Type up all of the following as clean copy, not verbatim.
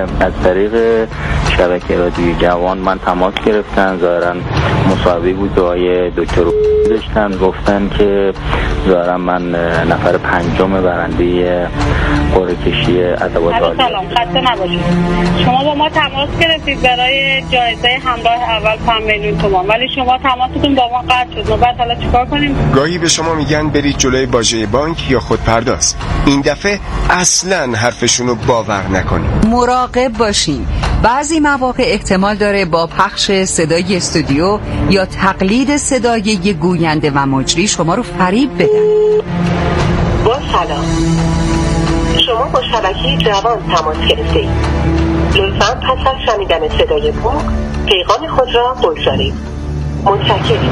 از طریق شبکه رادیوی جوان من تماس گرفتن. ظاهرا مصاحبه بود که آقای دکتر داشتن، گفتن که ظاهرا من نفر پنجم برنده قرعه کشی ادوات عالی. سلام، خسته نباشید. شما با ما تماس گرفتید برای جایزه همراه اول 5 میلیون تومان، ولی شما تماستون با ما قطع شد. ما بعد حالا چیکار کنیم؟ گاهی به شما میگن برید جلوی باجه بانک یا خودپرداز. این دفعه اصلاً حرفشونو باور نکنید. مراقب باشین. بعضی مواقع احتمال داره با پخش صدای استودیو یا تقلید صدای یک گوینده و مجری شما رو فریب بدن. با سلام، شما با شبکه جوان تماس گرفتید. لطفاً پس از شنیدن صدای بوق پیغام خود را بگذارید. متشکرم.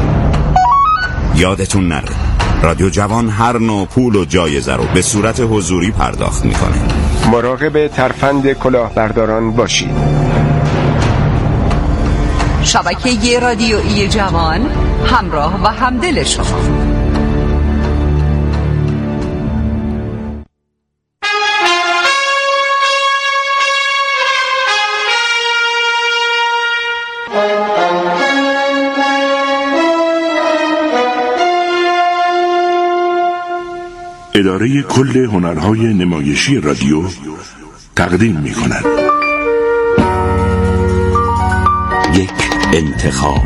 یادتون نره رادیو جوان هر نوع پول و جایزه رو به صورت حضوری پرداخت میکنه. مراقب ترفند کلاهبرداران باشید. شبکه رادیویی جوان، همراه و همدل شما. اداره کل هنرهای نمایشی رادیو تقدیم می‌کند یک انتخاب.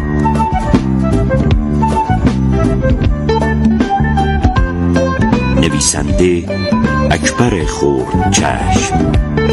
نویسنده اکبر خردچشم،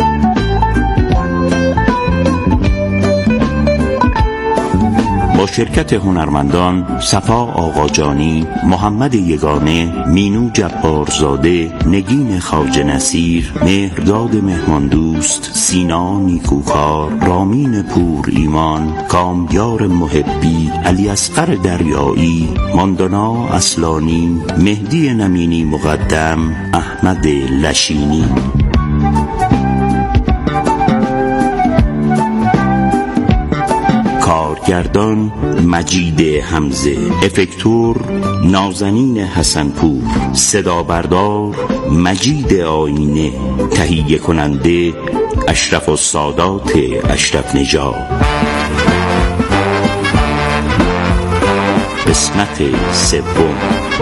با شرکت هنرمندان صفا آقاجانی، محمد یگانه، مینو جبارزاده، نگین خواجه نصیر، مهرداد مهماندوست، سینا نیکوکار، رامین پور ایمان، کامیار محبی، علی اصغر دریایی، ماندانا اصلانی، مهدی نمینی مقدم، احمد لشینی. کارگردان مجید حمزه، افکتور نازنین حسنپور، صدا بردار مجید آینه، تهیه کننده اشرف السادات اشرف نژاد. قسمت سوم.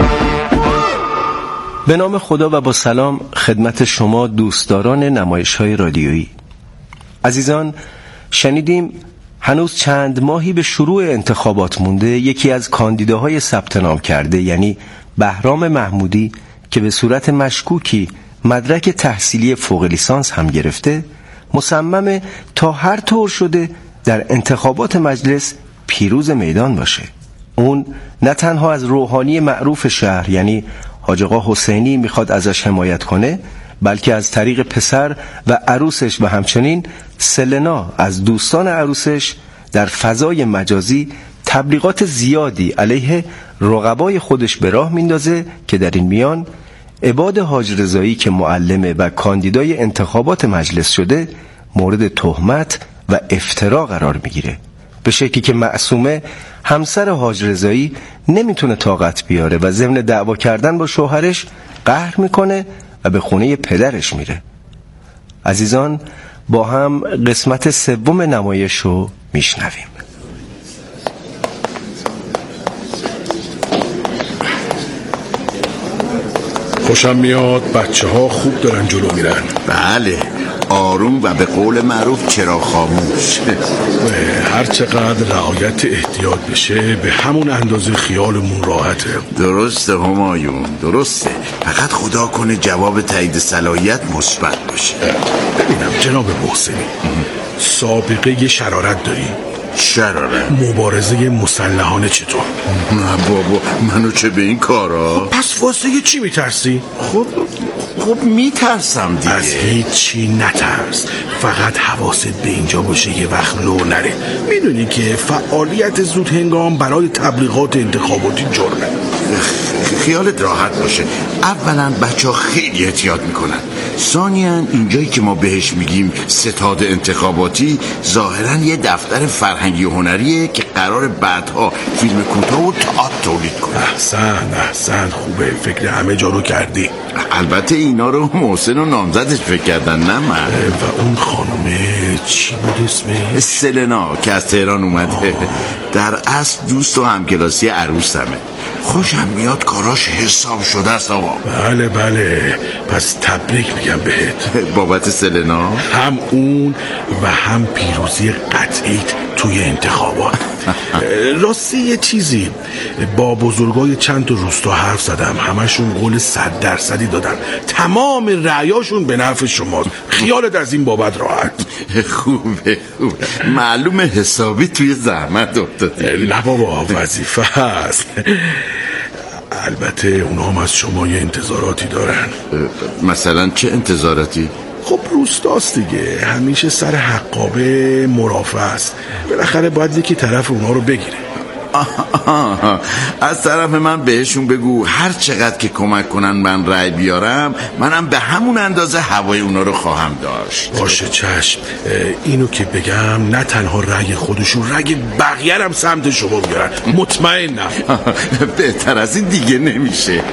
به نام خدا و با سلام خدمت شما دوستداران نمایش‌های رادیویی. عزیزان، شنیدیم هنوز چند ماهی به شروع انتخابات مونده یکی از کاندیداهای ثبت نام کرده، یعنی بهرام محمودی که به صورت مشکوکی مدرک تحصیلی فوق لیسانس هم گرفته، مصممه تا هر طور شده در انتخابات مجلس پیروز میدان باشه. اون نه تنها از روحانی معروف شهر یعنی حاج آقا حسینی میخواد ازش حمایت کنه، بلکه از طریق پسر و عروسش و همچنین سلنا از دوستان عروسش در فضای مجازی تبلیغات زیادی علیه رقبای خودش به راه میندازه که در این میان عباد حاج رضایی که معلمه و کاندیدای انتخابات مجلس شده مورد تهمت و افترا قرار میگیره، به شکلی که معصومه همسر حاج رضایی نمیتونه طاقت بیاره و ضمن دعوا کردن با شوهرش قهر میکنه و به خونه پدرش میره. عزیزان، با هم قسمت سوم نمایش رو میشنویم. خوشم میاد بچه ها خوب دارن جلو میرن. بله، آروم و به قول معروف چرا خاموش. هر چقدر رعایت احتیاط بشه به همون اندازه خیالمون راحته. درسته همایون، درسته. فقط خدا کنه جواب تایید صلاحیت مثبت باشه. ببینم جناب محسنی، سابقه شرارت داری؟ شرارت؟ مبارزه مسلحانه چطور؟ نه بابا، منو چه به این کارا؟ پس واسه چی میترسی؟ خب میترسم دیگه. از هیچی نترس، فقط حواست به اینجا باشه یه وقت لو نره. میدونی که فعالیت زود هنگام برای تبلیغات انتخاباتی جرمه. خیالت راحت باشه. اولا بچه ها خیلی احتیاط میکنن، ثانیاً اینجایی که ما بهش میگیم ستاد انتخاباتی ظاهراً یه دفتر فرهنگی و هنریه که قرار بعدها فیلم کوتاه و تئاتر تولید کنه. احسن خوبه، فکر همه جا رو کردی. البته اینا رو محسن و نامزدش فکر کردن، نه من. و اون خانومه چی بود اسمش؟ سلنا که از تهران اومده. در اصل دوست و همکلاسی عروسمه. خوشم میاد کاراش حساب شده است آقا. بله پس تبریک میگم بهت بابت سلنا. هم اون و هم پیروزی قطعیت توی انتخابات. راستی یه چیزی، با بزرگای چند تا روستا حرف زدم، همشون قول 100% دادن تمام رأیاشون به نفع شماست. خیالت از این بابت راحت. خوبه معلومه حسابی توی زحمت افتادی. نه بابا وظیفه هست. البته اونا هم از شما یه انتظاراتی دارن. مثلا چه انتظاراتی؟ خب روستاست دیگه، همیشه سر حقابه مرافع است، بالاخره باید یکی طرف اونا رو بگیره. از طرف من بهشون بگو هر چقدر که کمک کنن من رأی بیارم، منم به همون اندازه هوای اونا رو خواهم داشت. باشه چشم. اینو که بگم نه تنها رأی خودشون، رأی بقیه هم سمت شما بیارن، مطمئنم. بهتر از این دیگه نمیشه.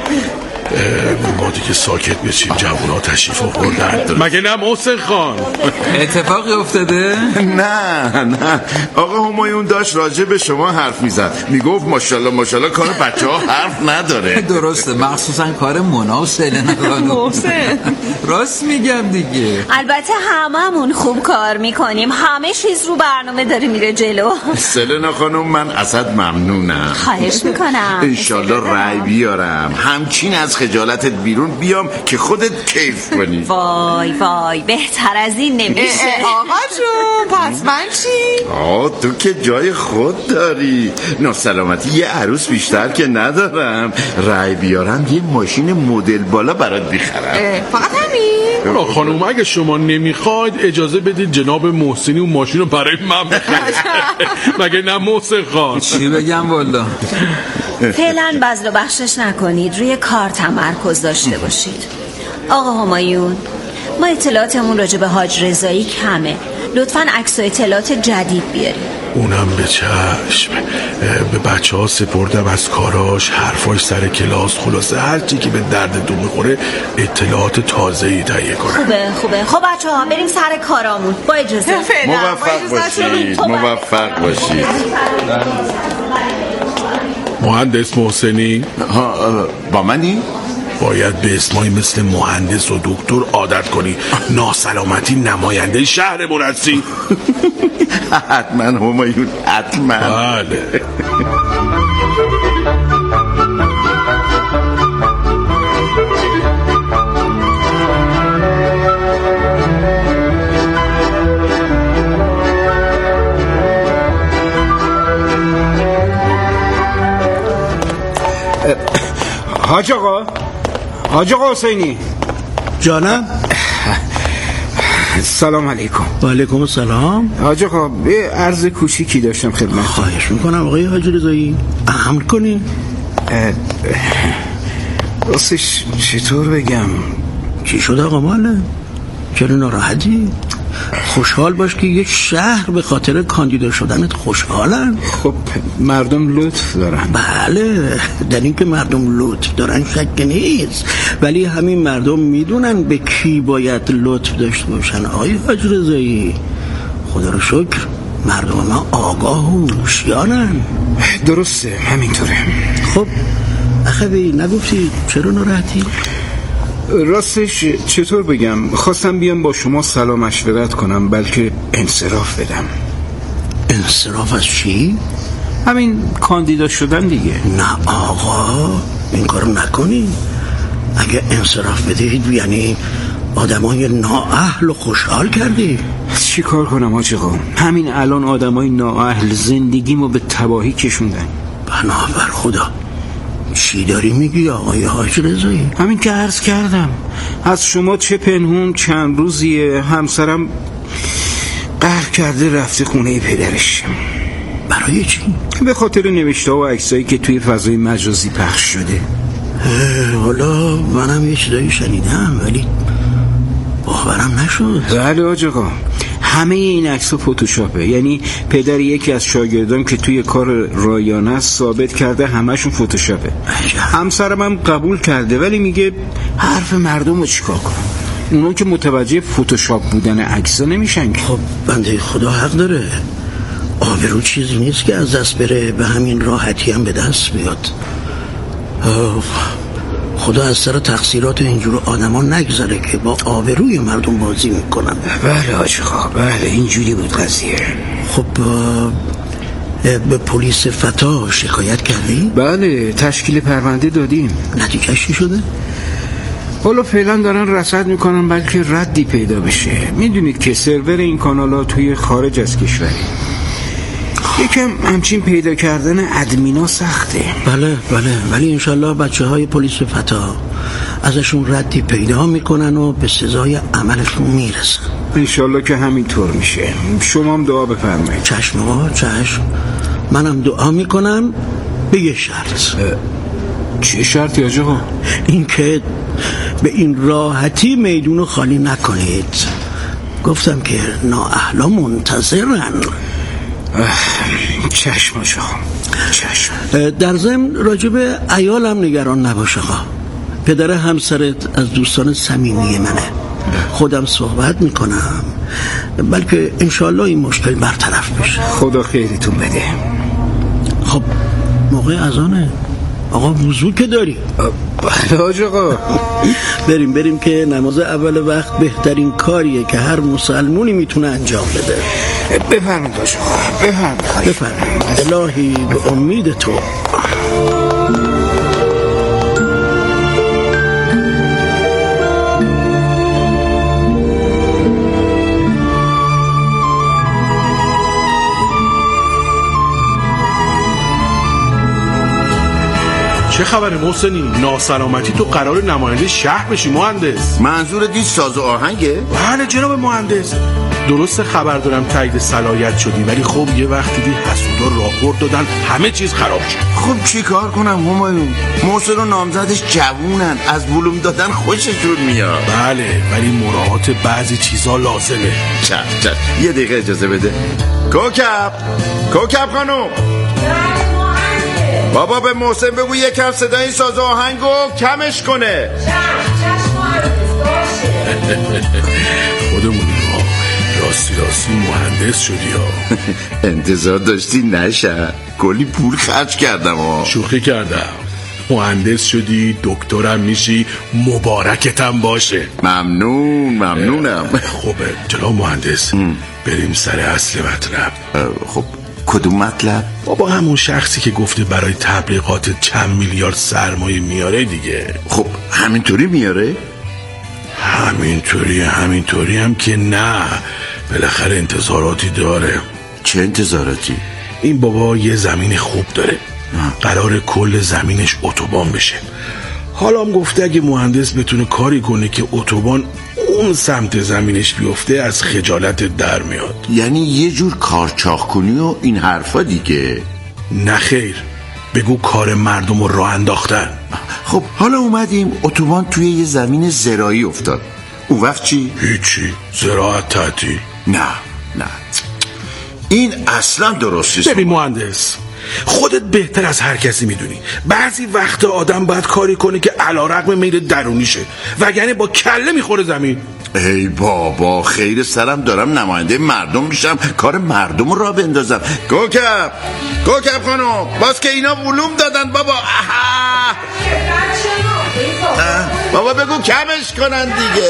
ما دیگه ساکت بشیم، جوونا تشریف آوردن. مگه نه محسن خان؟ اتفاقی افتاده؟ نه آقا همایون داشت راجع به شما حرف میزد، میگفت ماشاءالله کار بچه‌ها حرف نداره. درسته، مخصوصا کار مونا و سلنا خانم. راست میگم دیگه. البته هممون خوب کار میکنیم، همه چیز رو برنامه داره میره جلو. سلنا خانم من ازت ممنونم. خواهش میکنم. انشالله رأی بیارم، همچین از خجالتت بیرون بیام که خودت کیف کنی. وای بهتر از این نمیشه. آقا جون پس من چی؟ تو که جای خود داری. ناسلامتی یه عروس بیشتر که ندارم. رأی بیارم یه ماشین مدل بالا برات میخرم. فقط همین؟ خانوم اگه شما نمیخواید اجازه بدید جناب محسنی اون ماشین رو برای من بخره. مگه نه محسن خان؟ چی بگم والا. فعلا بذل و بخشش نکنید، روی کار تمرکز داشته باشید. آقا همایون، ما اطلاعاتمون راجع به حاج رضایی کمه، لطفاً عکس و اطلاعات جدید بیارید. اونم به چشم. به بچه ها سپردم از کاراش، حرفاش سر کلاس، خلاصه هر چی که به درد تو میخوره اطلاعات تازه‌ای تهیه کنم. خوبه. خب بچه ها بریم سر کارامون. با اجازه. موفق باشید. مهندس محسنی با منی؟ باید به اسمای مثل مهندس و دکتر عادت کنی. ناسلامتی نماینده شهرمون هستی. حتما همایون، حتما. بله. حاج آقا حسینی جانم. سلام علیکم. و علیکم السلام. حاج آقا یه عرض کوچیکی داشتم خدمتتون. خواهش میکنم آقای حاج رضایی، امر کنین. راستش چطور بگم؟ چی شد آقا ماله؟ چرا ناراحتی؟ خوشحال باش که یه شهر به خاطر کاندیدا شدنت خوشحالن. خب مردم لطف دارن. بله، در این که مردم لطف دارن شک نیست، ولی همین مردم میدونن به کی باید لطف داشته باشن. آقای حاج رضایی خدا رو شکر مردم ما آگاه و هوشیارن. درسته همینطوره. خب اخوی نگفتی چرا ناراحتی؟ راستش چطور بگم، خواستم بیام با شما سلام مشورت کنم، بلکه انصراف بدم. انصراف از چی؟ همین کاندیدا شدن دیگه. نه آقا این کارو نکنی. اگه انصراف بدید یعنی آدمای نااهل و خوشحال کردی. چی کار کنم حاج آقا؟ همین الان آدمای نااهل زندگیمو به تباهی کشوندن. بنابر خدا چی داری میگی آقای حاج رضایی؟ همین که عرض کردم، از شما چه پنهون چند روزیه همسرم قهر کرده رفته خونه پدرش. برای چی؟ به خاطر نوشته و عکسایی که توی فضای مجازی پخش شده. حالا منم یه چیزایی شنیدم، ولی باورم نشد. بله حاج آقا، همه این عکس‌ها فتوشاپه. یعنی پدر یکی از شاگردان که توی کار رایانه است ثابت کرده همشون فتوشاپه. همسرم هم قبول کرده، ولی میگه حرف مردم رو چیکار کنم؟ اونا که متوجه فتوشاپ بودن عکس‌ها نمیشن. خب بنده خدا حق داره. آبرو چیزی نیست که از دست بره، به همین راحتی هم به دست بیاد. خدا از سر تقصیرات اینجور آدما نگذره که با آبروی مردم بازی میکنن. بله حاج آقا، بله اینجوری بود قضیه. خب به پلیس فتا شکایت کردی؟ بله، تشکیل پرونده دادیم. نتیجه‌اش چی شده؟ حالا فعلا دارن رصد میکنن بلکه ردی پیدا بشه. میدونید که سرور این کانال‌ها توی خارج از کشوری، یکم همچین پیدا کردن ادمینا سخته. بله ولی انشالله بچه‌های پلیس فتا ازشون ردی پیدا میکنن و به سزای عملشون میرسن. انشالله که همینطور میشه. شما هم دعا بفرمایید. چشم آقا، چشم. منم دعا میکنم به یه شرط. چه شرطی حاج آقا؟ این که به این راحتی میدونو خالی نکنید. گفتم که نااهلا منتظرن. چشم آقا، چشم. در ضمن راجب عیالم نگران نباش آقا. پدر همسرت از دوستان صمیمی منه. خودم صحبت میکنم، بلکه انشالله این مشکل برطرف بشه. خدا خیریتون بده. خب موقع اذانه آقا، وضو که داری؟ بله حاج آقا. بریم که نماز اول وقت بهترین کاریه که هر مسلمونی میتونه انجام بده. بفرمایید حاج آقا، بفرمایید. الهی به امید تو. چه خبره محسنی؟ ناسلامتی تو قرار نماینده شهر بشی مهندس؟ منظور دید ساز و آهنگه؟ بله جناب مهندس. درست خبر دارم تایید صلاحیت شدی، ولی خب یه وقت دیدی حسودا راهبرد دادن همه چیز خراب شد. خب چی کار کنم همایون؟ محسن و نامزدش جوونن، از ولوم دادن خوششون میاد. بله ولی مراعات بعضی چیزا لازمه. چشم یه دقیقه اجازه بده. کوکب خانم، بابا به محسن بگو یکم صدای این ساز آهنگو کمش کنه. خودمونی راستی مهندس شدی ها. انتظار داشتی نشه؟ کلی پول خرج کردم ها. شوخی کردم. مهندس شدی، دکترم میشی، مبارکتم باشه. ممنونم. خب جناب مهندس، بریم سر اصل مطلب. خب کدوم مطلب؟ بابا همون شخصی که گفته برای تبلیغات چند میلیارد سرمایه میاره دیگه. خب همینطوری میاره؟ همینطوری هم که نه، بالاخره انتظاراتی داره. چه انتظاراتی؟ این بابا یه زمین خوب داره، قرار کل زمینش اتوبان بشه. حالا هم گفته اگه مهندس بتونه کاری کنه که اتوبان اون سمت زمینش بیفته از خجالت در میاد. یعنی یه جور کارچاخ کنی و این حرفا دیگه؟ نه خیر، بگو کار مردم رو راه انداختن. خب حالا اومدیم اتوبان توی یه زمین زراعی افتاد، اون وقت چی؟ هیچی، زراعت تعطیل. نه این اصلا درست نیست. ببین مهندس، خودت بهتر از هر کسی میدونی بعضی وقت آدم باید کاری کنه که علیرغم میل درونیشه، وگرنه با کله میخوره زمین. ای بابا خیر سرم دارم نماینده مردم میشم، کار مردم را بندازم. کوکب خانم، باز که اینا ولوم دادن بابا. بابا بگو کمش کنن دیگه.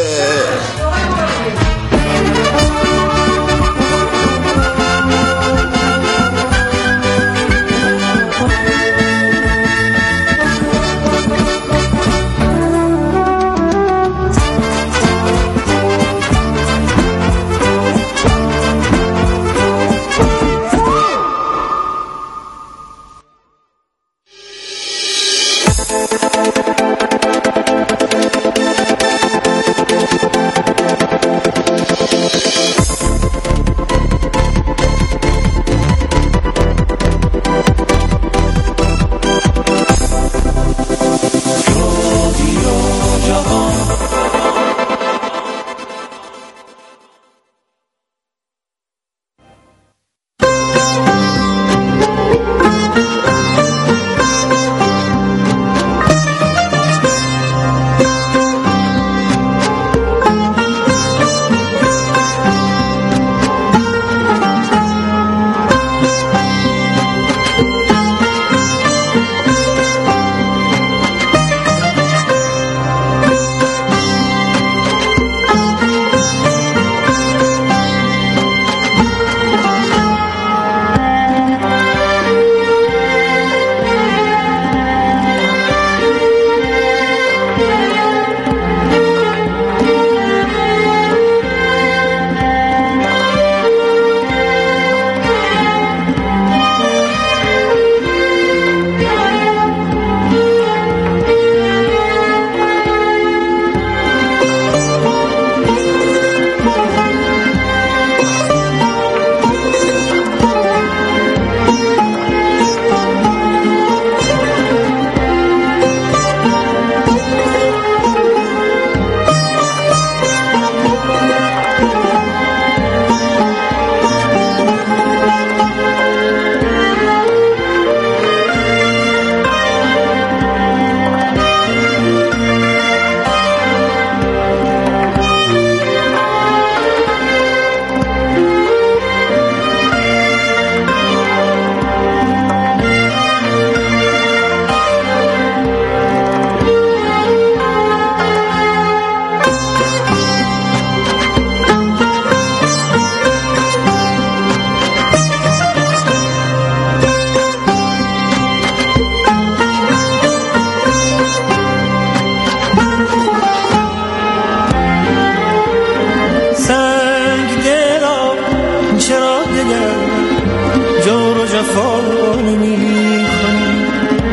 جفا نمی کنی.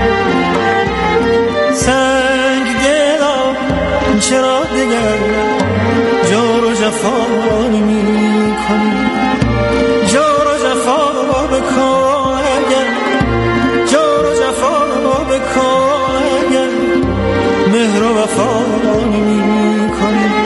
سنگ دلا چرا دیگر جور و جفا نمی کنی. جور و جفا بکن اگر، جور و جفا بکن اگر مهر و وفا نمی کنی.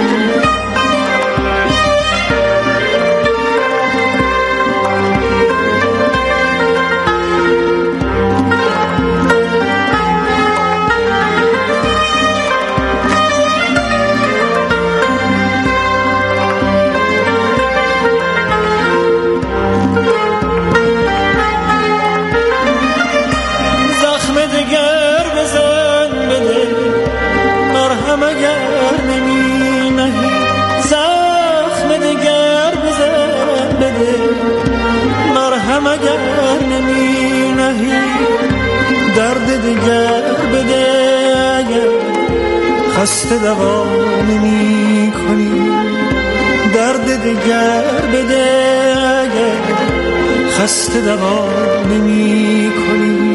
مگر نمی نهی درد دیگر بده اگر خسته دوا نمی کنی. درد دیگر بده اگر خسته دوا نمی کنی.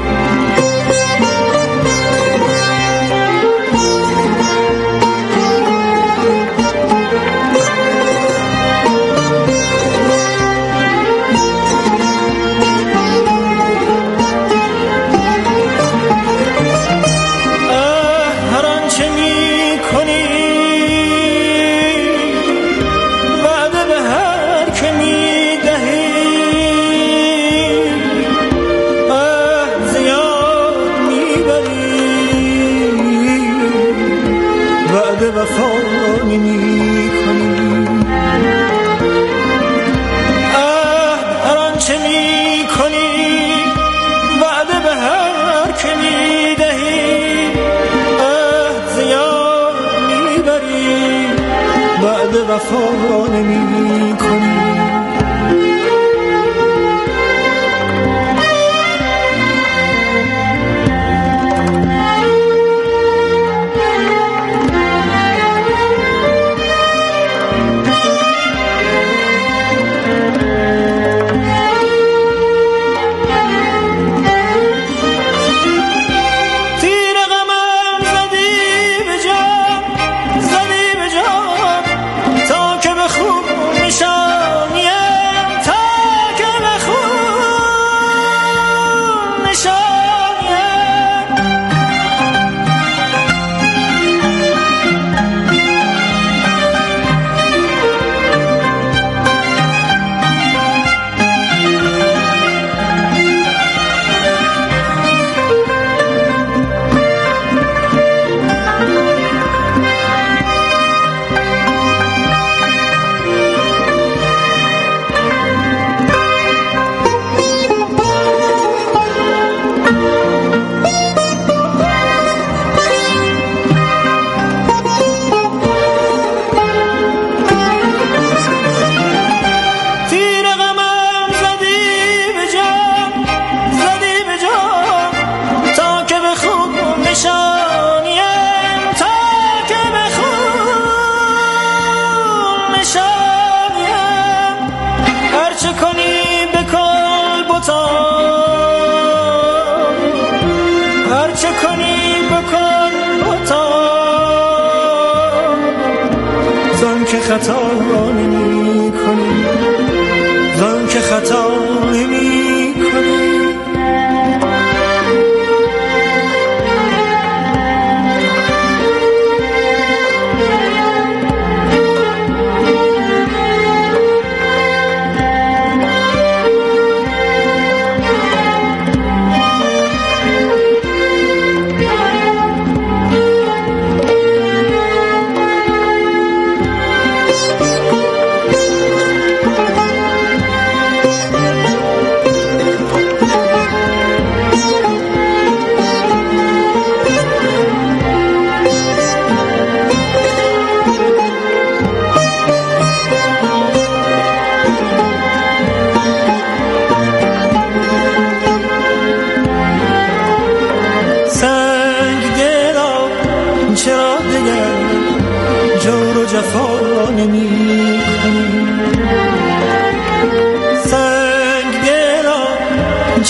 وفا نمی کنی.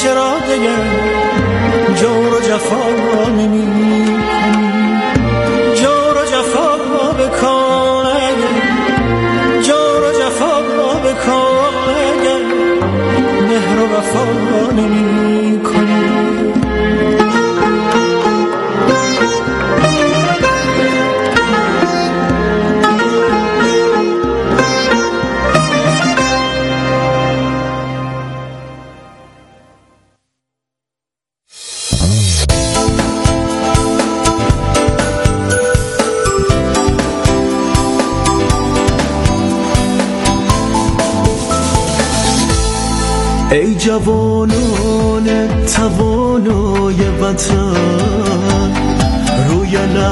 چرا دیگر جور و جفا نمی کنی؟ جور و جفا بکن اگر، جور و جفا بکن اگر مهر و وفا نمی کنی. ای جوانان توانای وطن، روی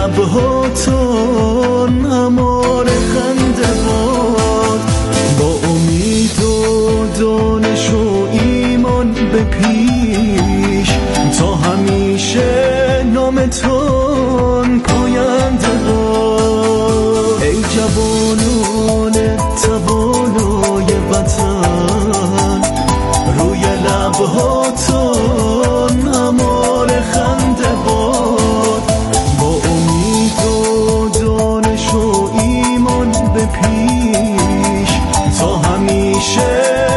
لبهاتون امان خنده باد، با امید و دانش و ایمان به پیش، تا همیشه نامتون پاینده باد. ای جوانان توانای وطن، روی لبهاتون امان خنده باد، با امید و دانش و ایمان به پیش، تا همیشه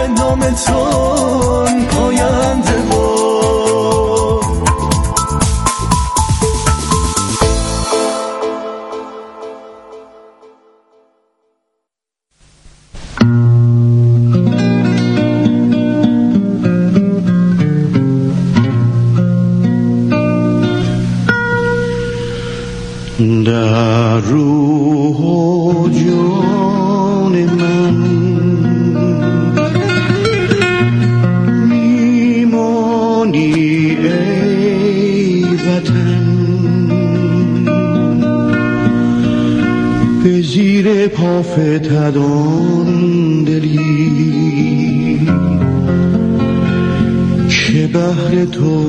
نامتون پاینده باد. در روح و جان من میمانی ای وطن، به زیر پا فتدان دلی که بهر تو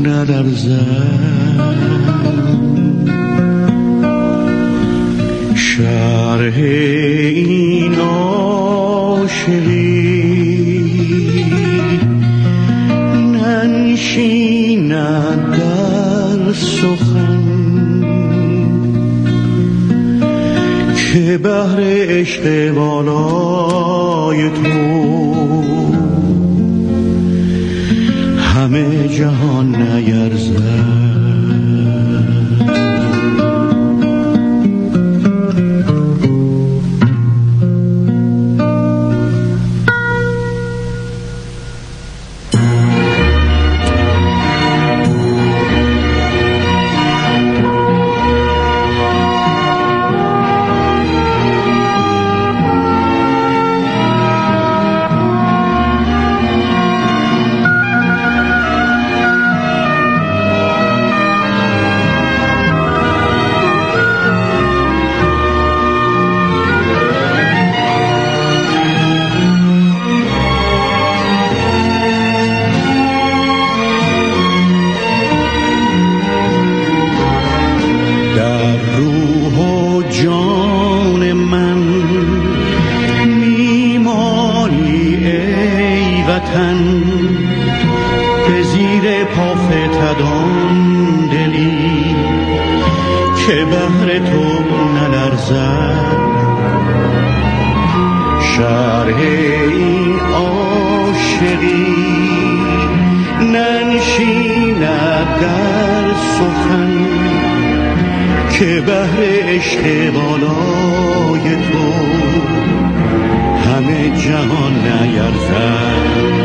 ندرزد. شرح این عاشقی ننشیند در سخن، که بهر عشق والای تو همه جهان نیرزد. به زیر پا فتدان دلی که بهر تو نلرزد. شرح این عاشقی ننشیند در سخن، که بهر عشق بالای تو همه جهان نیرزد.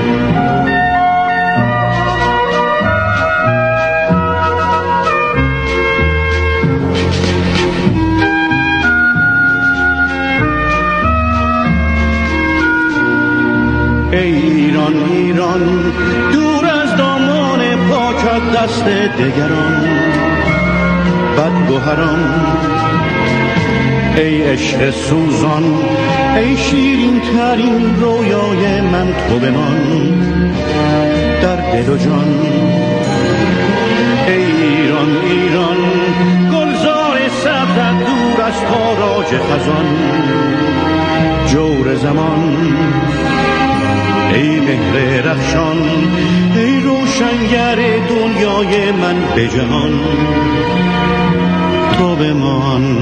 ایران ایران دور از دامان پاکت دست دگران بدگوهران، ای عشق سوزان ای شیرین ترین رویای من تو بمان در دل و جان. ای ایران ایران گلزار سبزت دور از تاراج خزان، جور زمان ای مهر رخشان، ای روشنگر دنیای من به جهان، تو بمان.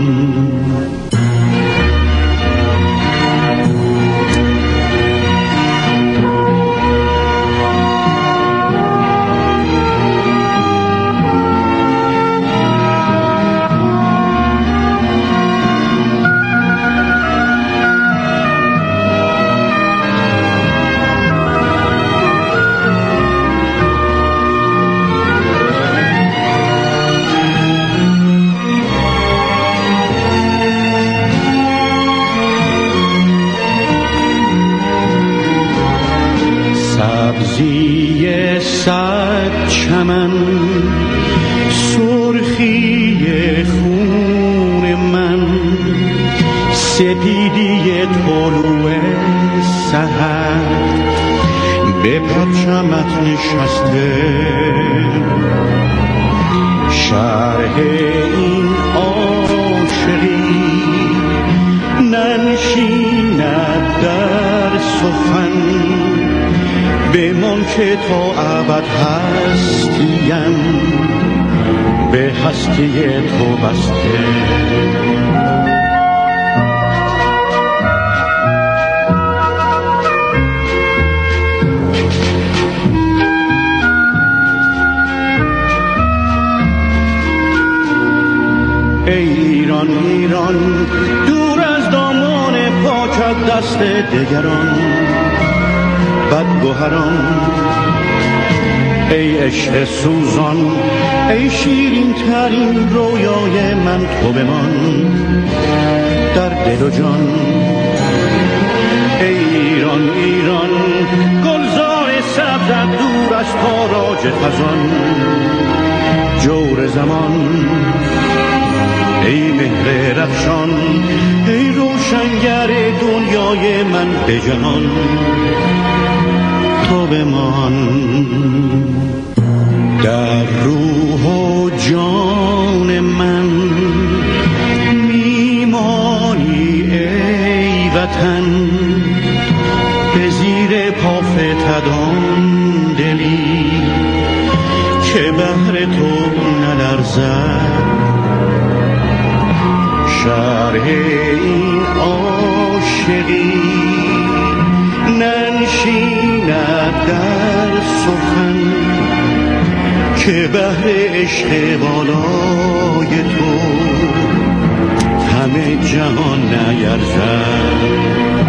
صد چمن، سرخی خون من، سپیدی طلوع سحر به پرچمت نشسته، شرح این عاشقی ننشیند در سخن، بمان که تا ابد هستیم به هستی تو بسته. ای ایران ایران، دور از دامان پاکت دست دگران بدگوهران، ای عشق سوزان، ای شیرین ترین رویای من، تو بمان در دل و جان. ای ایران ایران، گلزار سبزت دور از تاراج خزان، جور زمان، ای مهر رخشان، ای روشنگر دنیای من به جهان، تو بمان. در روح و جان من میمانی ای وطن، به زیر پا فتدان دلی که بهر تو نلرزد، شرح این عاشقی ننشیند در سخن، که بهر عشق بالای تو همه جهان نیرزد.